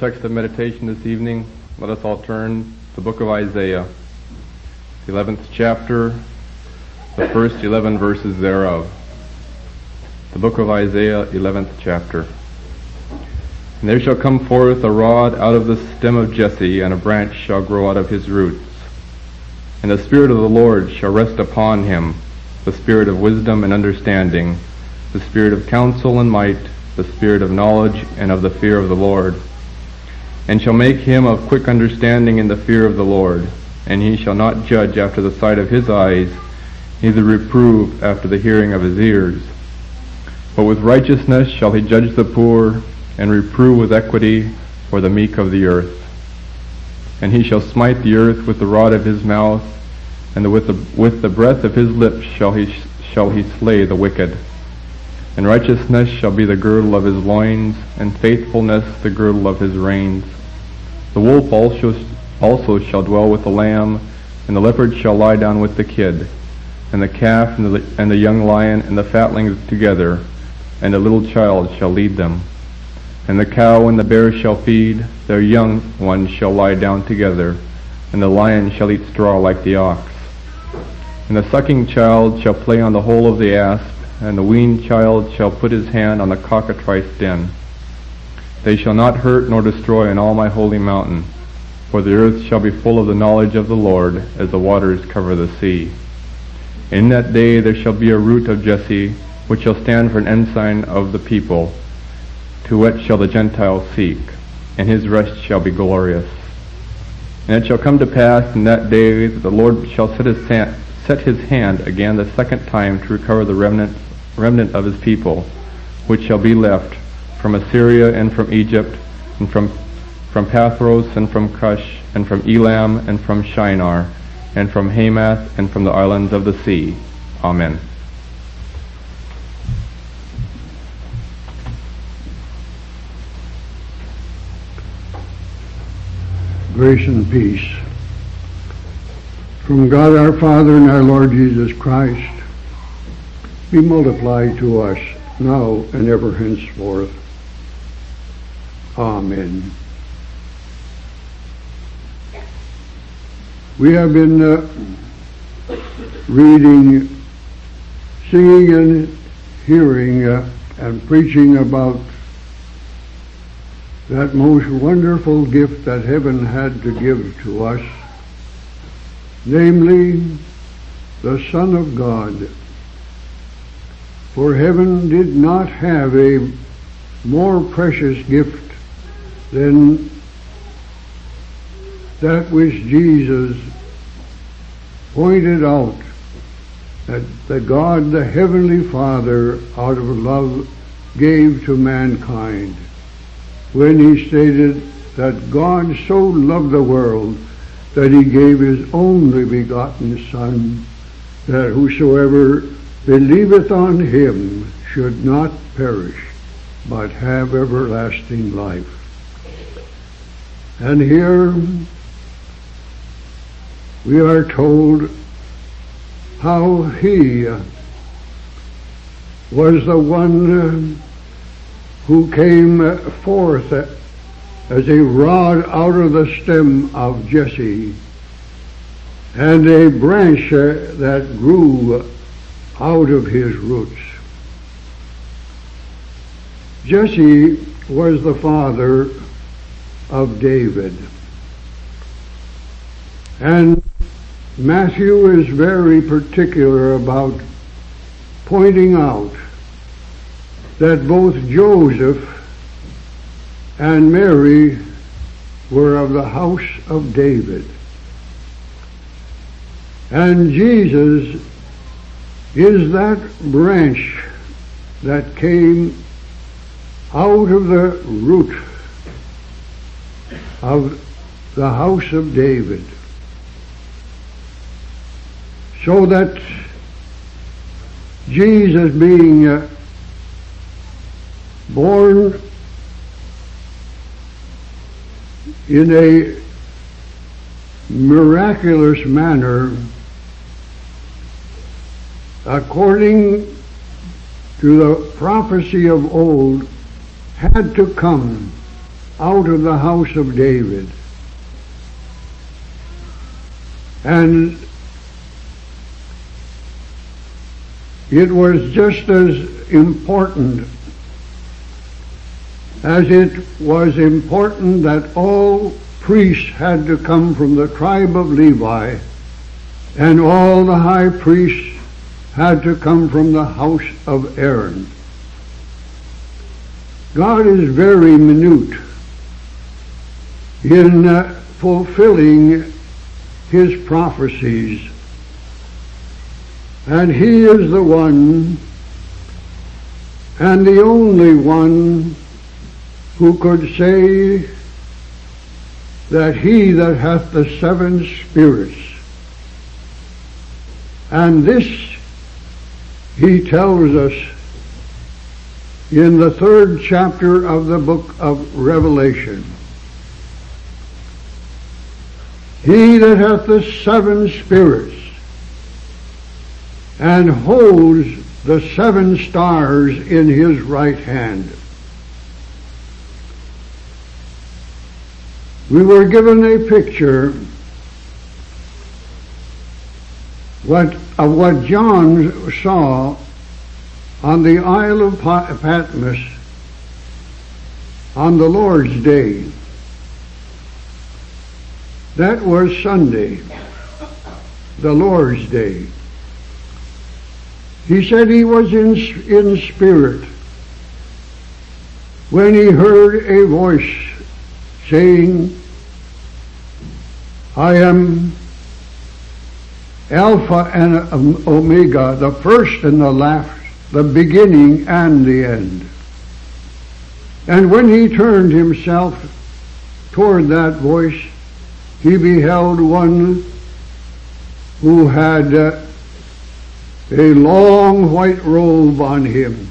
text of meditation this evening, let us all turn to the book of Isaiah, the 11th chapter, the first 11 verses thereof. The book of Isaiah, 11th chapter. And there shall come forth a rod out of the stem of Jesse, and a branch shall grow out of his roots. And the Spirit of the Lord shall rest upon him, the Spirit of wisdom and understanding, the Spirit of counsel and might, the Spirit of knowledge and of the fear of the Lord. And shall make him of quick understanding in the fear of the Lord. And he shall not judge after the sight of his eyes, neither reprove after the hearing of his ears. But with righteousness shall he judge the poor, and reprove with equity for the meek of the earth. And he shall smite the earth with the rod of his mouth, and with the breath of his lips shall he slay the wicked. And righteousness shall be the girdle of his loins, and faithfulness the girdle of his reins. The wolf also shall dwell with the lamb, and the leopard shall lie down with the kid, and the calf and the young lion and the fatlings together, and a little child shall lead them. And the cow and the bear shall feed, their young ones shall lie down together, and the lion shall eat straw like the ox. And the sucking child shall play on the hole of the asp, and the weaned child shall put his hand on the cockatrice den. They shall not hurt nor destroy in all my holy mountain, for the earth shall be full of the knowledge of the Lord, as the waters cover the sea. In that day there shall be a root of Jesse, which shall stand for an ensign of the people. To it shall the Gentiles seek, and his rest shall be glorious. And it shall come to pass in that day that the Lord shall set his hand again the second time to recover the remnant of his people, which shall be left from Assyria and from Egypt, and from Pathros and from Cush, and from Elam and from Shinar, and from Hamath and from the islands of the sea. Amen. Grace and peace from God our Father and our Lord Jesus Christ be multiplied to us now and ever henceforth. Amen. We have been reading, singing and hearing and preaching about that most wonderful gift that heaven had to give to us, namely the Son of God. For heaven did not have a more precious gift than that which Jesus pointed out, that the God, the Heavenly Father, out of love gave to mankind, when he stated that God so loved the world that he gave his only begotten Son, that whosoever believeth on him should not perish, but have everlasting life. And here we are told how he was the one who came forth as a rod out of the stem of Jesse, and a branch that grew out of his roots. Jesse was the father of David, and Matthew is very particular about pointing out that both Joseph and Mary were of the house of David. And Jesus is that branch that came out of the root of the house of David, so that Jesus, being born in a miraculous manner, according to the prophecy of old, had to come out of the house of David. And it was just as important as it was important that all priests had to come from the tribe of Levi, and all the high priests had to come from the house of Aaron. God is very minute in fulfilling His prophecies, and He is the one and the only one who could say that He that hath the 7 spirits, and this He tells us in the 3rd chapter of the book of Revelation. He that hath the 7 spirits and holds the 7 stars in his right hand. We were given a picture of what John saw on the Isle of Patmos on the Lord's Day. That was Sunday, the Lord's Day. He said he was in spirit when he heard a voice saying, I am Alpha and Omega, the first and the last, the beginning and the end. And when he turned himself toward that voice, he beheld one who had a long white robe on him.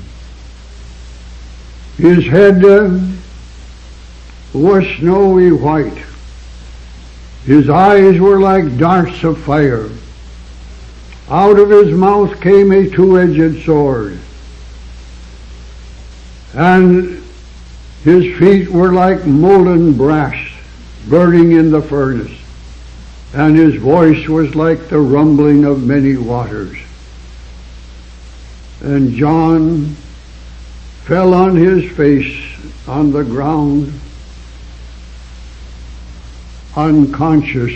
His head was snowy white. His eyes were like darts of fire. Out of his mouth came a 2-edged sword. And his feet were like molten brass burning in the furnace. And his voice was like the rumbling of many waters. And John fell on his face on the ground, unconscious.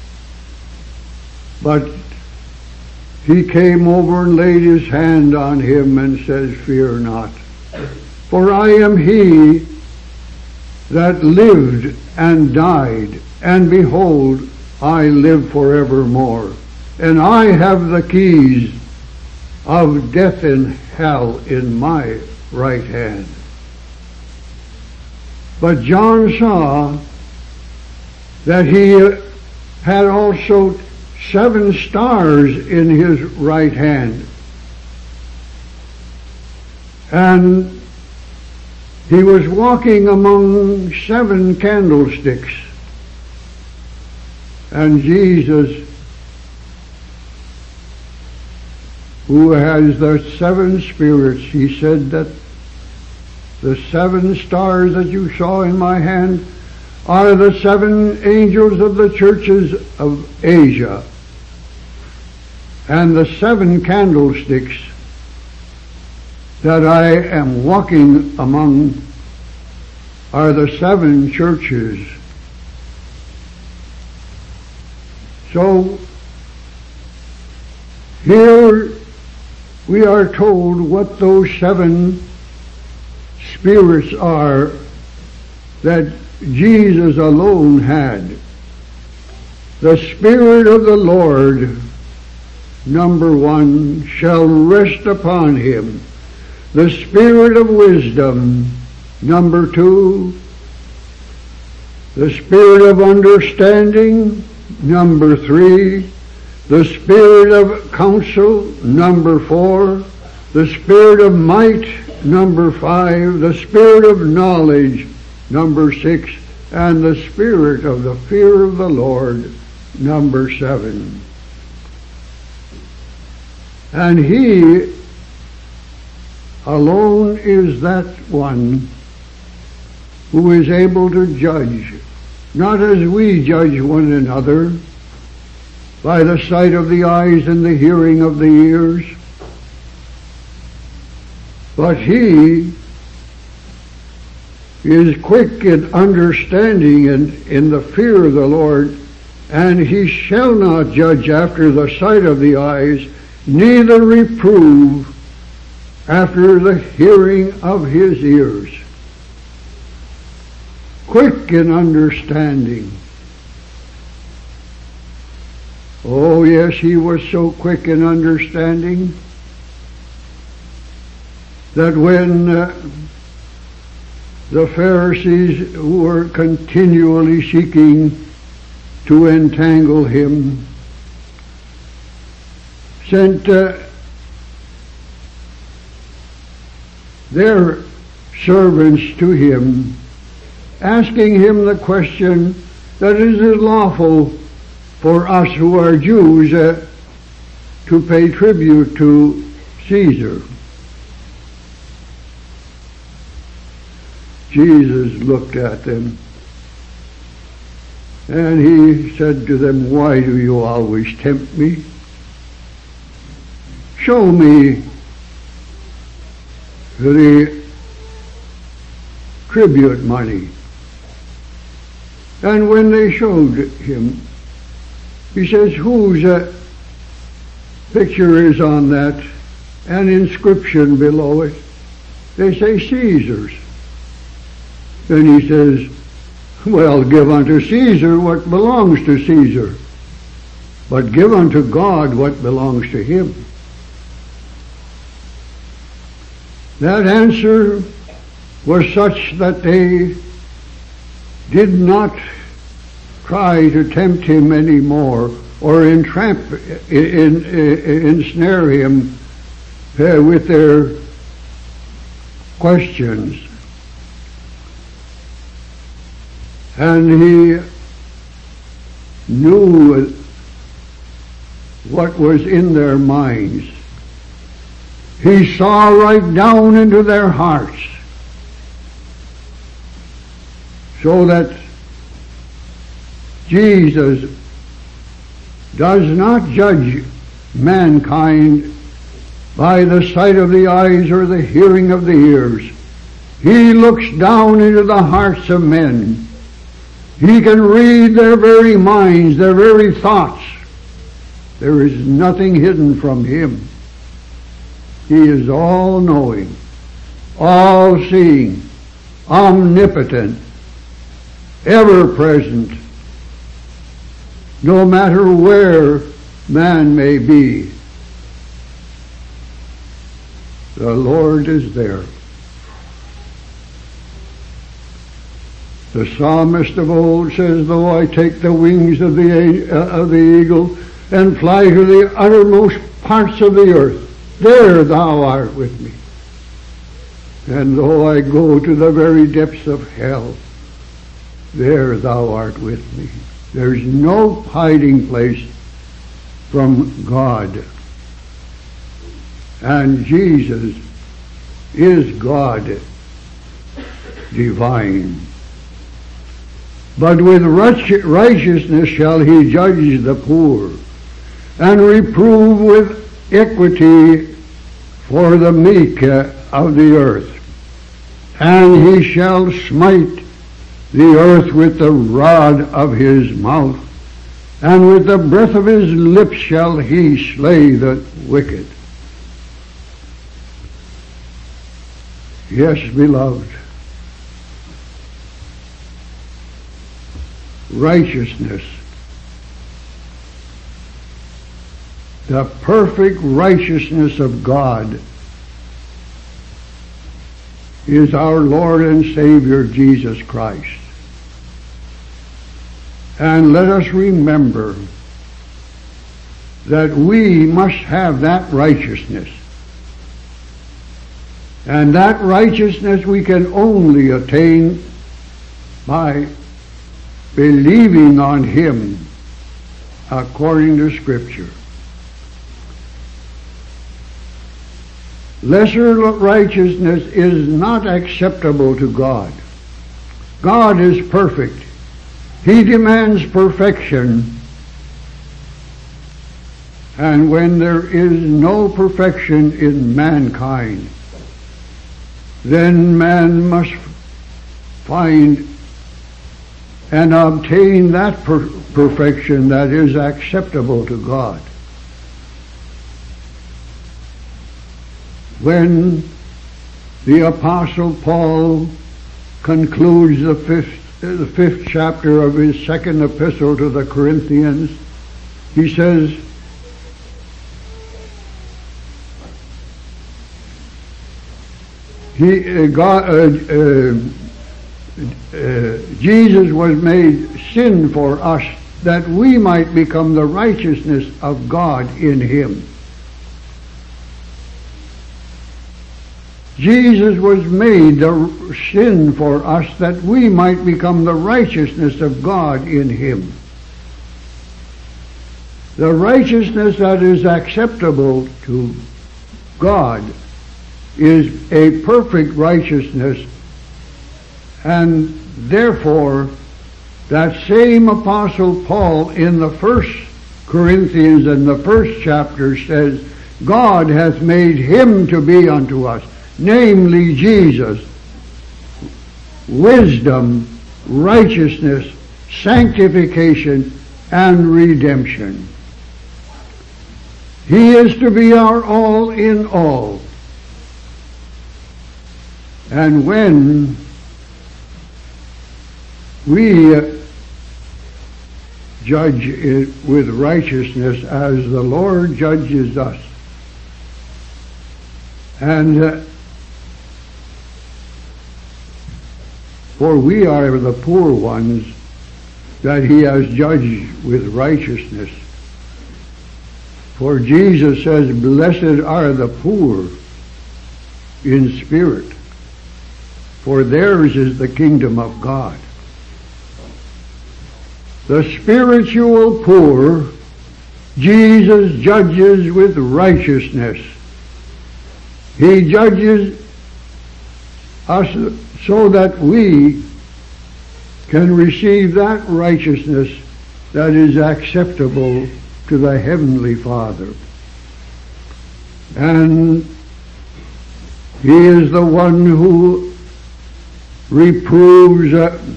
But he came over and laid his hand on him and says, Fear not, for I am he that lived and died, and behold, I live forevermore, and I have the keys of death and hell in my right hand. But John saw that he had also 7 stars in his right hand. And he was walking among 7 candlesticks. And Jesus, who has the 7 spirits, he said that the 7 stars that you saw in my hand are the 7 angels of the churches of Asia. And the 7 candlesticks that I am walking among are the 7 churches. So here we are told what those 7 spirits are that Jesus alone had. The Spirit of the Lord, number 1, shall rest upon him. The Spirit of wisdom, number 2. The Spirit of understanding, number 3. The Spirit of counsel, number 4. The Spirit of might, number 5. The Spirit of knowledge, number 6. And the Spirit of the fear of the Lord, number 7. And he alone is that one who is able to judge, not as we judge one another, by the sight of the eyes and the hearing of the ears, but he is quick in understanding and in the fear of the Lord, and he shall not judge after the sight of the eyes, neither reprove after the hearing of his ears. Quick in understanding. Oh yes, he was so quick in understanding that when the Pharisees, who were continually seeking to entangle him, sent their servants to him, asking him the question that is it lawful for us who are Jews to pay tribute to Caesar. Jesus looked at them and he said to them, "Why do you always tempt me? Show me the tribute money." And when they showed him, he says, "Whose picture is on that? An inscription below it?" They say, "Caesar's." Then he says, "Well, give unto Caesar what belongs to Caesar, but give unto God what belongs to him." That answer was such that they did not try to tempt him anymore or ensnare him with their questions. And he knew what was in their minds. He saw right down into their hearts, so that Jesus does not judge mankind by the sight of the eyes or the hearing of the ears. He looks down into the hearts of men. He can read their very minds, their very thoughts. There is nothing hidden from him. He is all-knowing, all-seeing, omnipotent, ever-present, no matter where man may be. The Lord is there. The psalmist of old says, "Though I take the wings of the eagle and fly to the uttermost parts of the earth, there thou art with me. And though I go to the very depths of hell, there thou art with me." There's no hiding place from God. And Jesus is God divine. But with righteousness shall he judge the poor, and reprove with equity for the meek of the earth. And he shall smite the earth with the rod of his mouth, and with the breath of his lips shall he slay the wicked. Yes, beloved, righteousness, the perfect righteousness of God, is our Lord and Savior Jesus Christ. And let us remember that we must have that righteousness. And that righteousness we can only attain by believing on Him according to Scripture. Lesser righteousness is not acceptable to God. God is perfect. He demands perfection. And when there is no perfection in mankind, then man must find and obtain that perfection that is acceptable to God. When the Apostle Paul concludes the fifth chapter of his second epistle to the Corinthians, he says, Jesus was made sin for us that we might become the righteousness of God in him. Jesus was made the sin for us that we might become the righteousness of God in him. The righteousness that is acceptable to God is a perfect righteousness, and therefore that same Apostle Paul in the 1 Corinthians in the 1st chapter says, God hath made him to be unto us, namely Jesus, wisdom, righteousness, sanctification, and redemption. He is to be our all in all. And when we judge it with righteousness as the Lord judges us, and for we are the poor ones that he has judged with righteousness. For Jesus says, blessed are the poor in spirit, for theirs is the kingdom of God. The spiritual poor, Jesus judges with righteousness. He judges us so that we can receive that righteousness that is acceptable to the Heavenly Father. And he is the one who reproves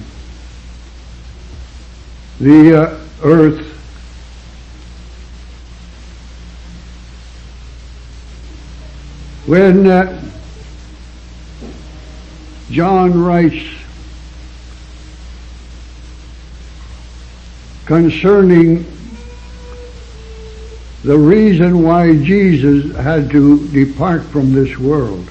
the earth when John writes concerning the reason why Jesus had to depart from this world.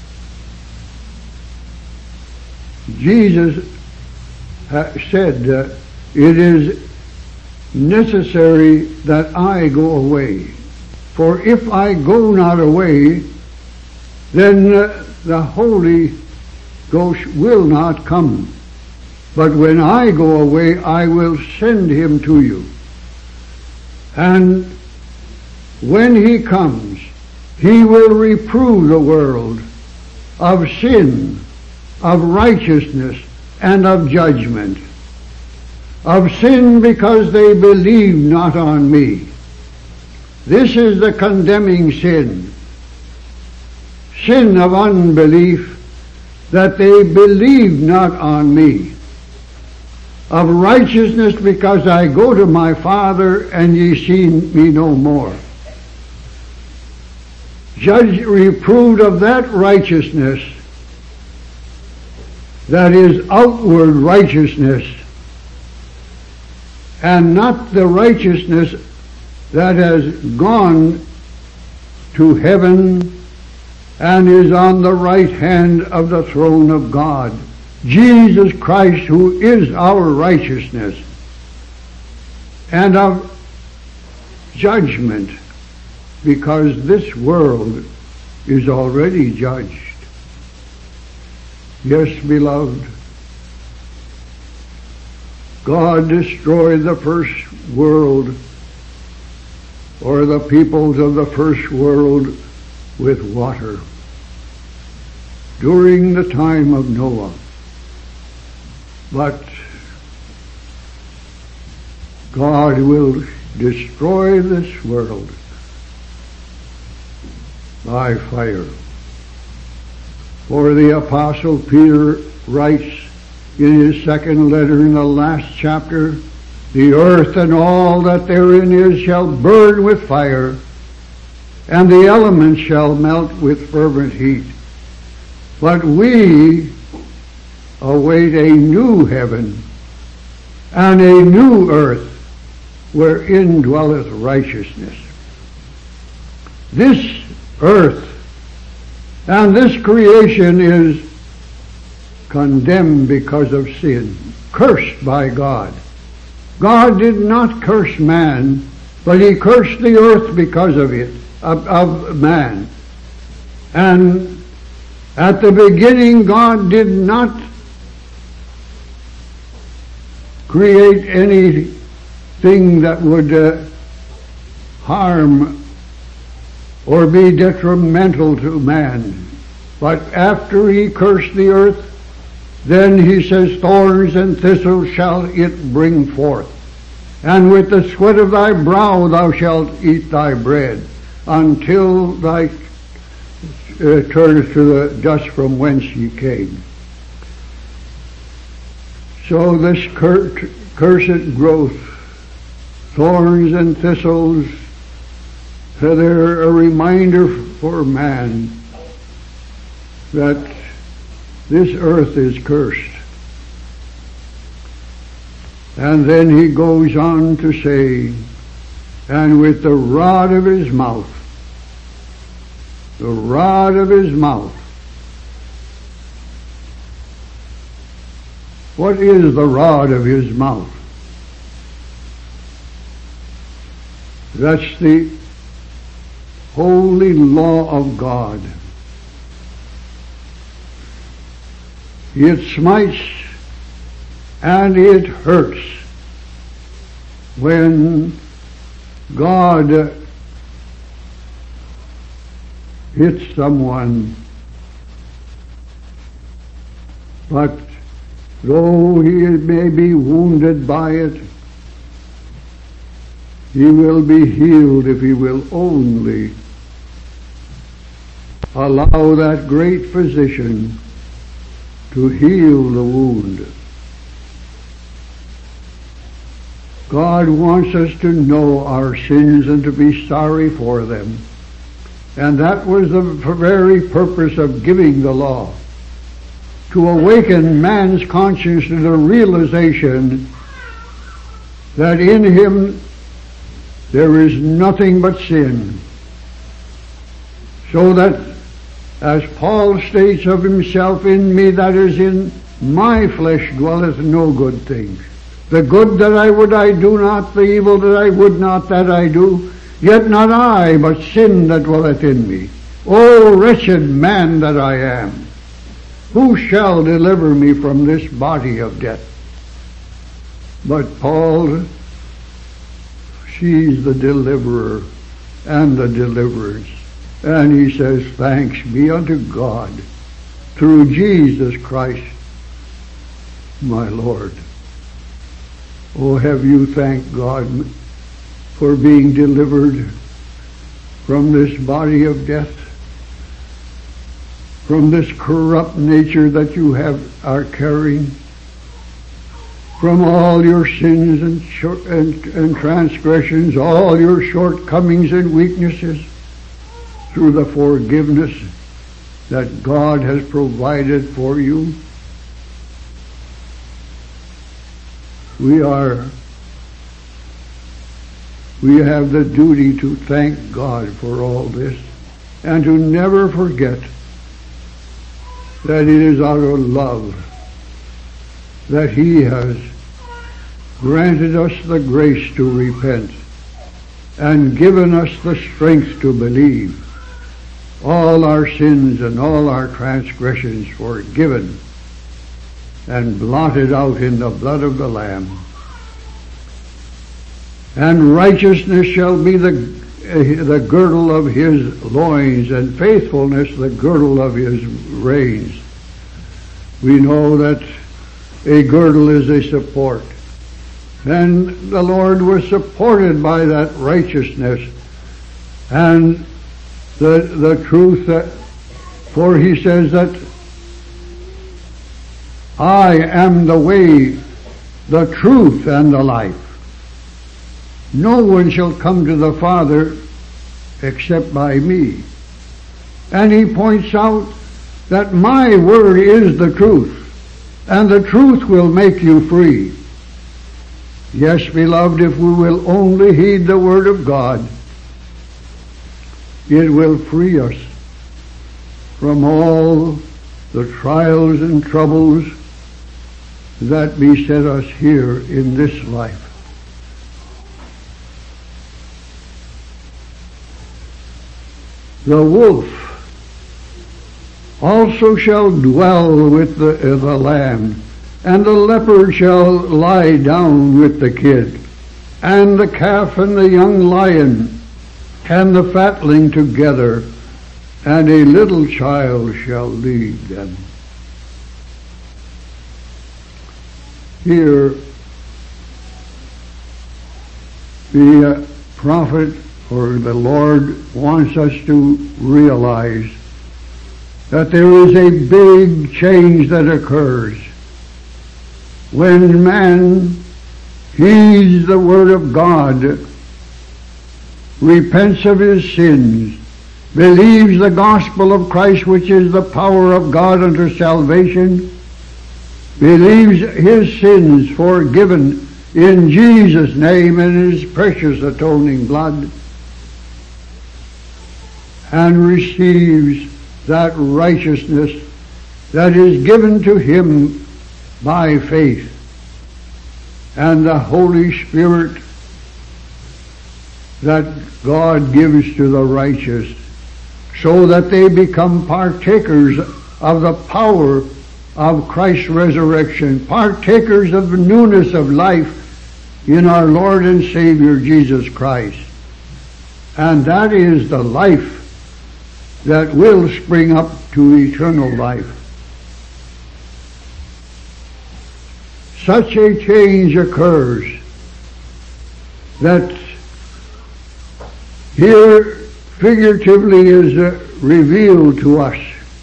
Jesus said, it is necessary that I go away. For if I go not away, then the Holy Ghost will not come. But when I go away, I will send him to you. And when he comes, he will reprove the world of sin, of righteousness, and of judgment. Of sin, because they believe not on me. This is the condemning sin. Sin of unbelief, that they believe not on me. Of righteousness, because I go to my Father, and ye see me no more. Judge reproved of that righteousness that is outward righteousness, and not the righteousness that has gone to heaven and is on the right hand of the throne of God. Jesus Christ, who is our righteousness, and of judgment, because this world is already judged. Yes, beloved, God destroyed the first world, or the peoples of the first world, with water during the time of Noah. But God will destroy this world by fire. For the Apostle Peter writes in his second letter in the last chapter, the earth and all that therein is shall burn with fire, and the elements shall melt with fervent heat. But we await a new heaven and a new earth wherein dwelleth righteousness. This earth and this creation is condemned because of sin, cursed by God. God did not curse man, but he cursed the earth because of it, of man. And at the beginning, God did not create anything that would harm or be detrimental to man. But after he cursed the earth, then he says, thorns and thistles shall it bring forth. And with the sweat of thy brow thou shalt eat thy bread, until thy turneth to the dust from whence ye came. So this cursed growth, thorns and thistles, they're a reminder for man that this earth is cursed. And then he goes on to say, and with the rod of his mouth, the rod of his mouth. What is the rod of his mouth? That's the holy law of God. It smites and it hurts when God hits someone, but though he may be wounded by it, he will be healed if he will only allow that great physician to heal the wound. God wants us to know our sins and to be sorry for them. And that was the very purpose of giving the law, to awaken man's conscience to the realization that in him there is nothing but sin. So that, as Paul states of himself, in me that is in my flesh dwelleth no good thing. The good that I would I do not, the evil that I would not that I do. Yet not I, but sin that dwelleth in me. O wretched man that I am, who shall deliver me from this body of death? But Paul sees the deliverer and the deliverance, and he says, thanks be unto God through Jesus Christ my Lord. Oh, have you thanked God for being delivered from this body of death, from this corrupt nature that you are carrying, from all your sins and transgressions, all your shortcomings and weaknesses, through the forgiveness that God has provided for you? We have the duty to thank God for all this, and to never forget that it is out of love that He has granted us the grace to repent and given us the strength to believe. All our sins and all our transgressions forgiven and blotted out in the blood of the Lamb. And righteousness shall be the girdle of his loins, and faithfulness the girdle of his reins. We know that a girdle is a support. And the Lord was supported by that righteousness and the truth for he says that I am the way, the truth, and the life. No one shall come to the Father except by me. And he points out that my word is the truth, and the truth will make you free. Yes, beloved, if we will only heed the word of God, it will free us from all the trials and troubles that beset us here in this life. The wolf also shall dwell with the lamb, and the leopard shall lie down with the kid, and the calf and the young lion and the fatling together, and a little child shall lead them. Here, the prophet or the Lord wants us to realize that there is a big change that occurs when man heeds the word of God, repents of his sins, believes the gospel of Christ, which is the power of God unto salvation, believes his sins forgiven in Jesus' name and his precious atoning blood, and receives that righteousness that is given to him by faith, and the Holy Spirit that God gives to the righteous, so that they become partakers of the power of Christ's resurrection, partakers of the newness of life in our Lord and Savior Jesus Christ. And that is the life that will spring up to eternal life. Such a change occurs that here figuratively is revealed to us.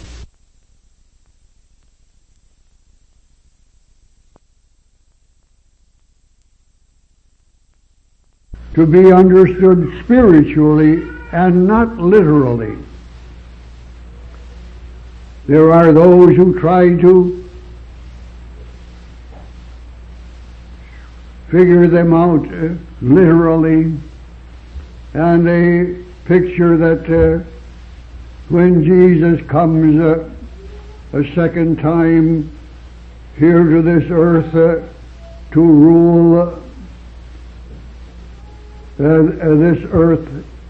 To be understood spiritually and not literally. There are those who try to figure them out literally, and they picture that when Jesus comes a second time here to this earth to rule this earth,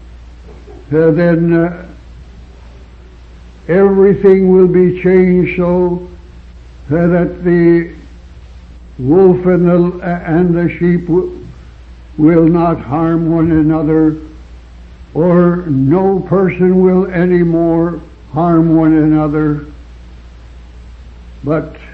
then everything will be changed so that the wolf and the sheep will not harm one another, or no person will any more harm one another. But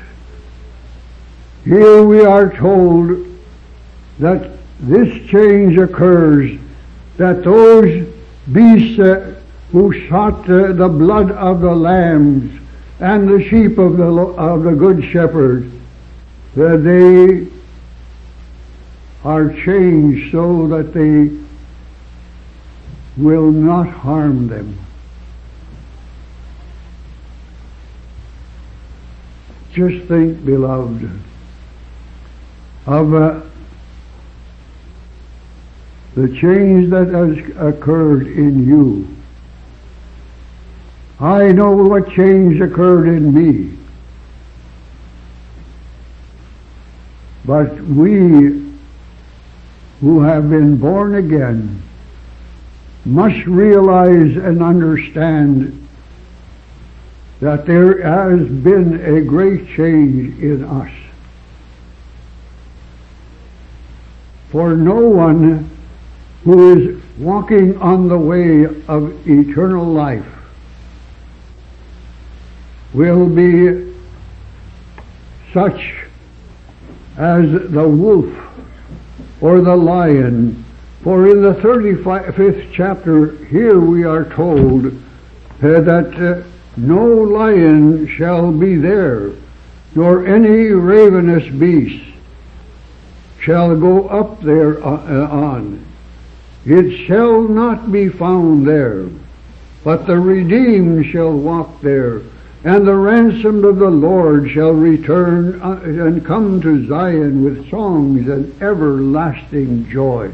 here we are told that this change occurs, that those beasts who sought the blood of the lambs and the sheep of the good shepherd, that they are changed so that they will not harm them. Just think, beloved, of the change that has occurred in you. I know what change occurred in me. But we who have been born again must realize and understand that there has been a great change in us. For no one who is walking on the way of eternal life will be such as the wolf or the lion. For in the 35th chapter here we are told that no lion shall be there, nor any ravenous beast shall go up there on. It shall not be found there, but the redeemed shall walk there, and the ransomed of the Lord shall return and come to Zion with songs and everlasting joy.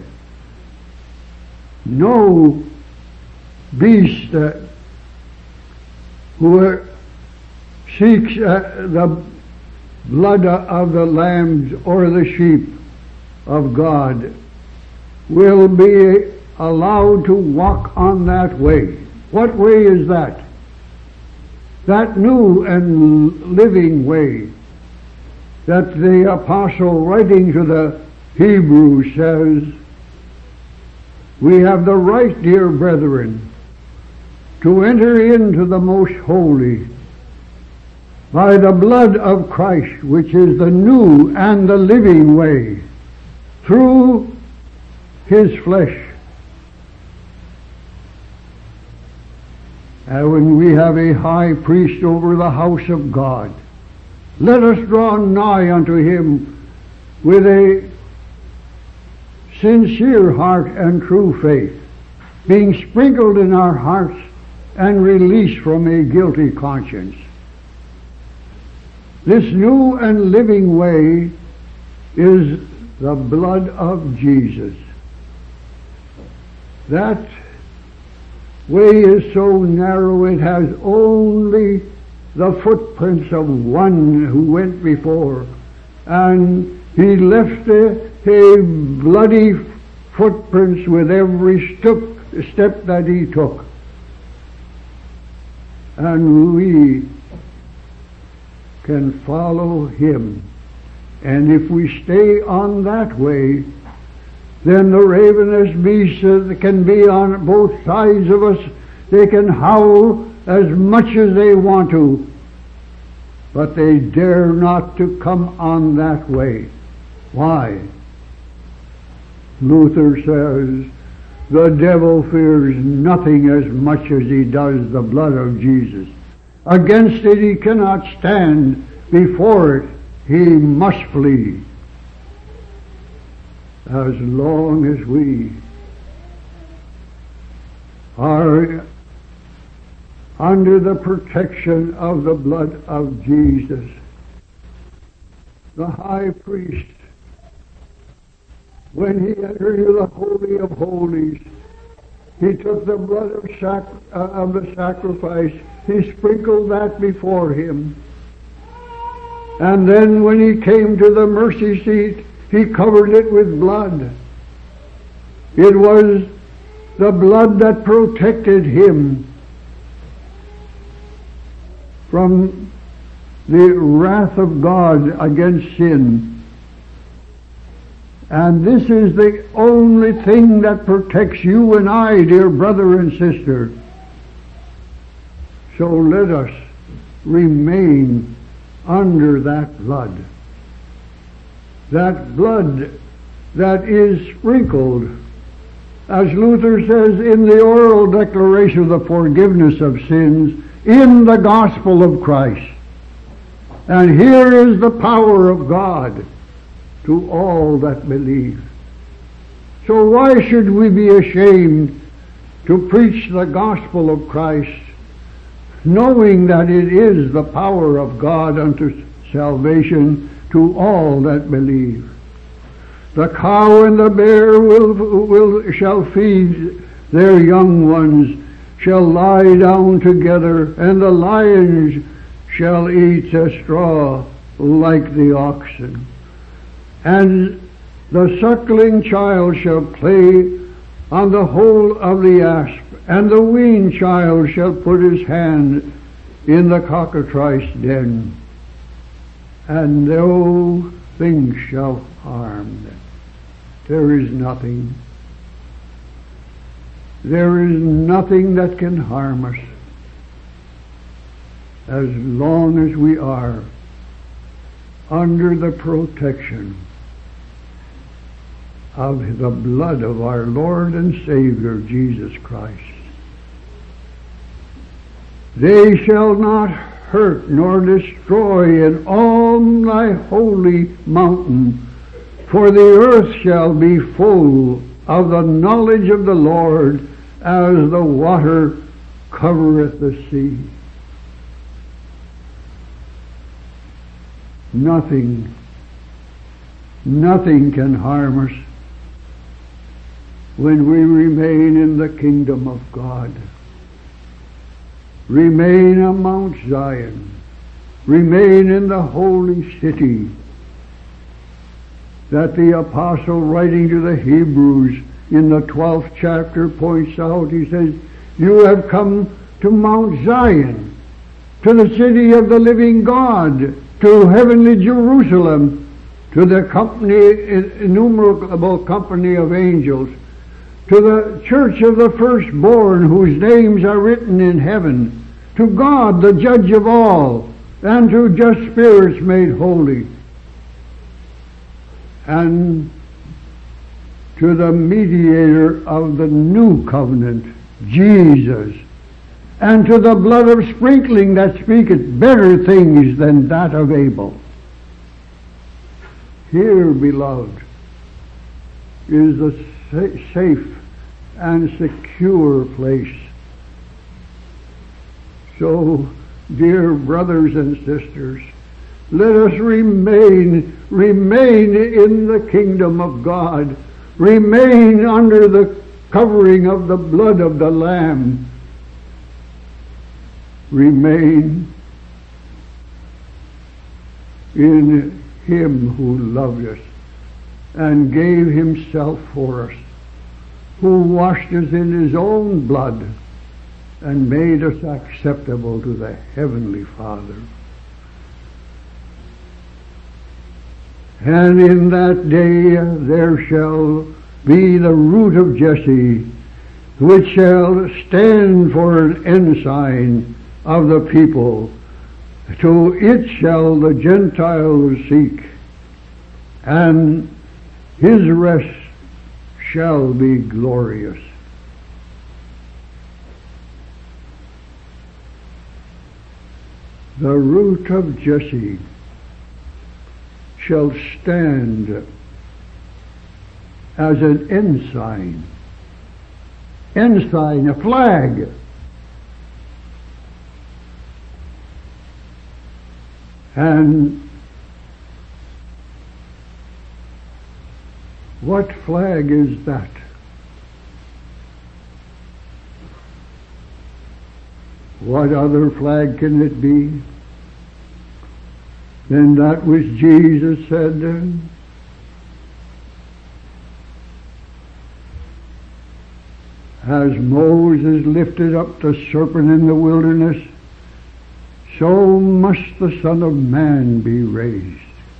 No beast who seeks the blood of the lambs or the sheep of God will be allowed to walk on that way. What way is that? That new and living way that the apostle writing to the Hebrews says, we have the right, dear brethren, to enter into the most holy by the blood of Christ, which is the new and the living way, through His flesh. And when we have a high priest over the house of God, let us draw nigh unto Him with a sincere heart and true faith, being sprinkled in our hearts and released from a guilty conscience. This new and living way is the blood of Jesus. That way is so narrow it has only the footprints of one who went before, and he left a bloody footprints with every step that he took. And we can follow him. And if we stay on that way, then the ravenous beasts that can be on both sides of us, they can howl as much as they want to, but they dare not to come on that way. Why? Luther says, the devil fears nothing as much as he does the blood of Jesus. Against it he cannot stand. Before it he must flee. As long as we are under the protection of the blood of Jesus, the high priest, when he entered into the Holy of Holies, he took the blood of the sacrifice, he sprinkled that before him. And then when he came to the mercy seat, he covered it with blood. It was the blood that protected him from the wrath of God against sin. And this is the only thing that protects you and I, dear brother and sister. So let us remain under that blood. That blood that is sprinkled, as Luther says, in the oral declaration of the forgiveness of sins in the gospel of Christ. And here is the power of God to all that believe. So why should we be ashamed to preach the gospel of Christ, knowing that it is the power of God unto salvation to all that believe? The cow and the bear shall feed their young ones, shall lie down together, and the lions shall eat the straw like the oxen. And the suckling child shall play on the hole of the asp, and the weaned child shall put his hand in the cockatrice den, and no thing shall harm them. There is nothing. There is nothing that can harm us as long as we are under the protection of the blood of our Lord and Savior Jesus Christ. They shall not hurt nor destroy in all thy holy mountain, for the earth shall be full of the knowledge of the Lord as the water covereth the sea. Nothing can harm us when we remain in the kingdom of God. Remain on Mount Zion. Remain in the holy city that the apostle, writing to the Hebrews in the 12th chapter, points out. He says, you have come to Mount Zion, to the city of the living God, to heavenly Jerusalem, to the innumerable company of angels, to the church of the firstborn whose names are written in heaven, to God the judge of all, and to just spirits made holy, and to the mediator of the new covenant, Jesus, and to the blood of sprinkling that speaketh better things than that of Abel. Here, beloved, is the safe and secure place. So, dear brothers and sisters, let us remain in the kingdom of God, remain under the covering of the blood of the Lamb, remain in Him who loved us and gave Himself for us, who washed us in His own blood and made us acceptable to the Heavenly Father. And in that day there shall be the root of Jesse, which shall stand for an ensign of the people. To it shall the Gentiles seek, and his rest shall be glorious. The root of Jesse shall stand as an ensign, a flag. And what flag is that? What other flag can it be than that which Jesus said, as Moses lifted up the serpent in the wilderness, so must the Son of Man be raised.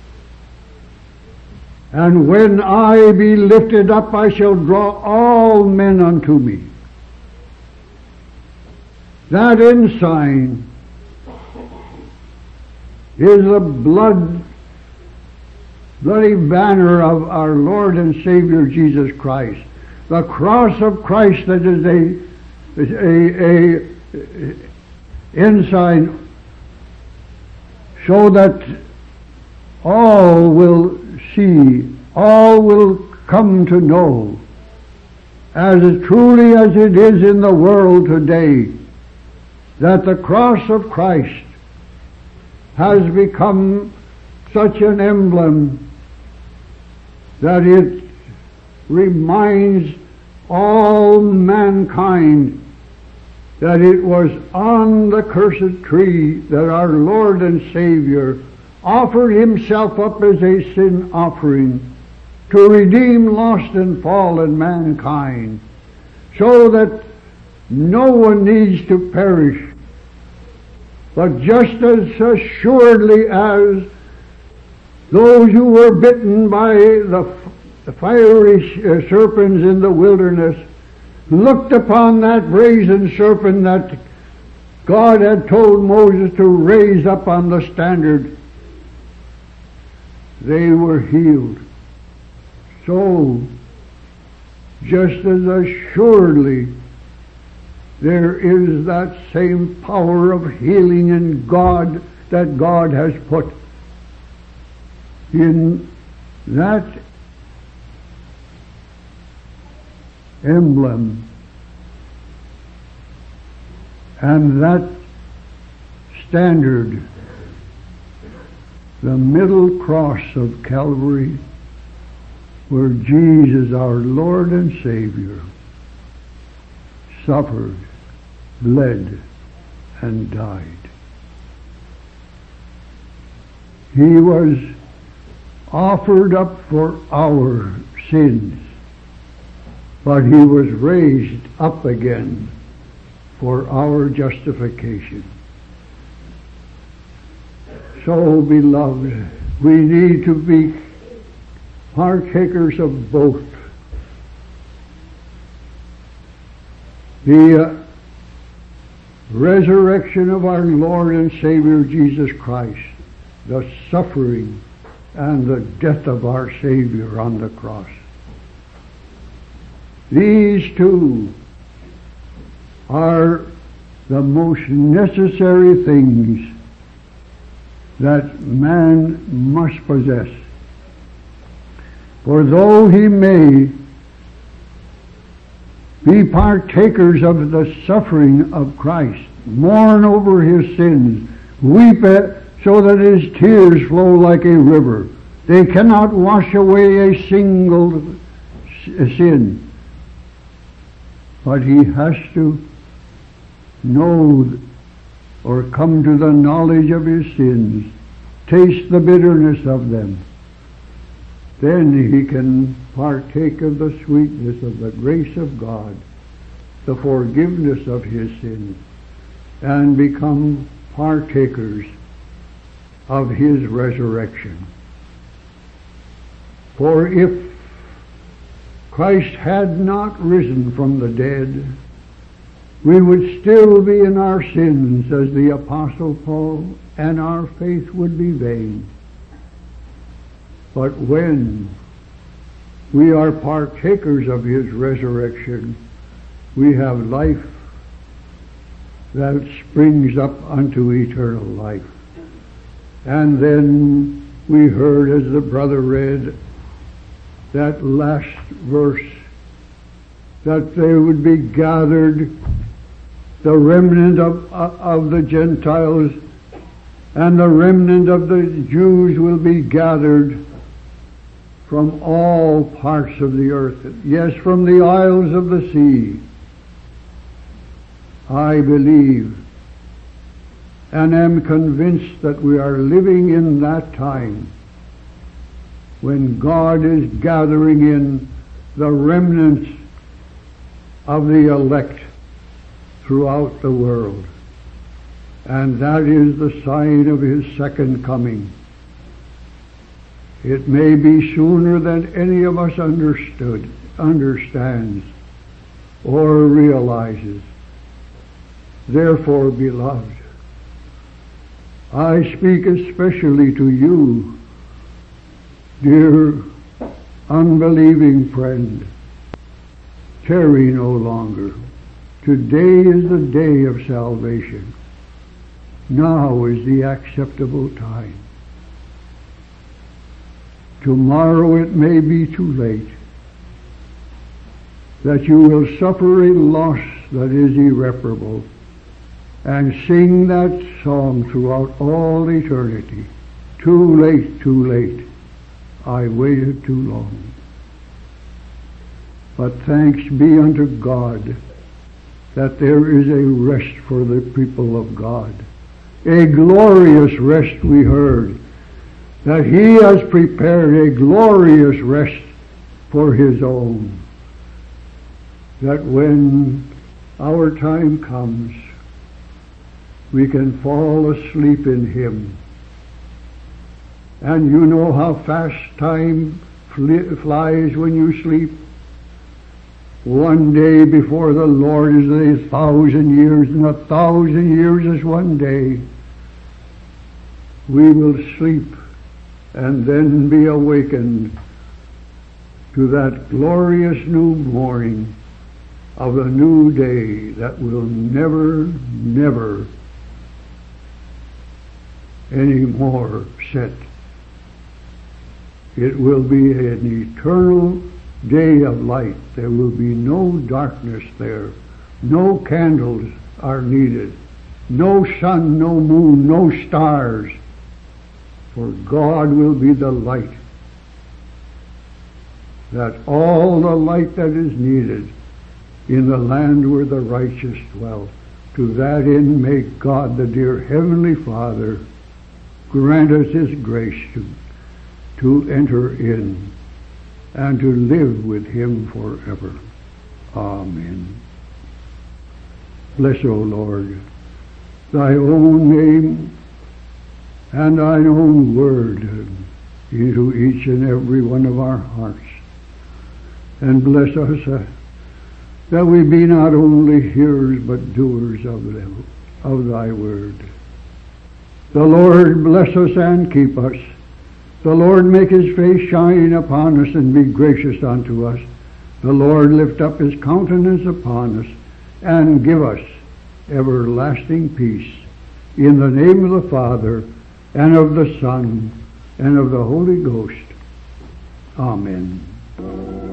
And when I be lifted up, I shall draw all men unto me. That ensign is the bloody banner of our Lord and Savior Jesus Christ. The cross of Christ that is a ensign, so that all will see, all will come to know, as truly as it is in the world today, that the cross of Christ has become such an emblem that it reminds all mankind that it was on the cursed tree that our Lord and Savior offered Himself up as a sin offering to redeem lost and fallen mankind, so that no one needs to perish, but just as assuredly as those who were bitten by the fiery serpents in the wilderness looked upon that brazen serpent that God had told Moses to raise up on the standard, they were healed. So, just as assuredly there is that same power of healing in God that God has put in that emblem and that standard, the middle cross of Calvary, where Jesus, our Lord and Savior, suffered, bled, and died. He was offered up for our sins, but he was raised up again for our justification. So, beloved, we need to be partakers of both. The resurrection of our Lord and Savior Jesus Christ, the suffering and the death of our Savior on the cross. These two are the most necessary things that man must possess. For though he may be partakers of the suffering of Christ, mourn over his sins, weep so that his tears flow like a river, they cannot wash away a single sin. But he has to know or come to the knowledge of his sins, taste the bitterness of them. Then he can partake of the sweetness of the grace of God, the forgiveness of his sins, and become partakers of his resurrection. For if Christ had not risen from the dead, we would still be in our sins, as the Apostle Paul, and our faith would be vain. But when we are partakers of his resurrection, we have life that springs up unto eternal life. And then we heard, as the brother read, that last verse, that they would be gathered, the remnant of the Gentiles and the remnant of the Jews will be gathered from all parts of the earth, yes, from the isles of the sea. I believe and am convinced that we are living in that time when God is gathering in the remnants of the elect throughout the world. And that is the sign of his second coming. It may be sooner than any of us understands, or realizes. Therefore, beloved, I speak especially to you, dear unbelieving friend. Tarry no longer. Today is the day of salvation. Now is the acceptable time. Tomorrow it may be too late, that you will suffer a loss that is irreparable, and sing that song throughout all eternity. Too late, I waited too long. But thanks be unto God that there is a rest for the people of God. A glorious rest, we heard, that he has prepared a glorious rest for his own, that when our time comes, we can fall asleep in him. And you know how fast time flies when you sleep. One day before the Lord is 1,000 years, and 1,000 years is one day. We will sleep and then be awakened to that glorious new morning of a new day that will never, never anymore set. It will be an eternal day of light. There will be no darkness there. No candles are needed. No sun, no moon, no stars. For God will be the light. That all the light that is needed in the land where the righteous dwell, to that end may God, the dear Heavenly Father, grant us His grace to enter in and to live with Him forever. Amen. Bless, O Lord, Thy own name and Thine own word into each and every one of our hearts. And bless us that we be not only hearers but doers of Thy word. The Lord bless us and keep us. The Lord make His face shine upon us and be gracious unto us. The Lord lift up His countenance upon us and give us everlasting peace. In the name of the Father, and of the Son, and of the Holy Ghost. Amen.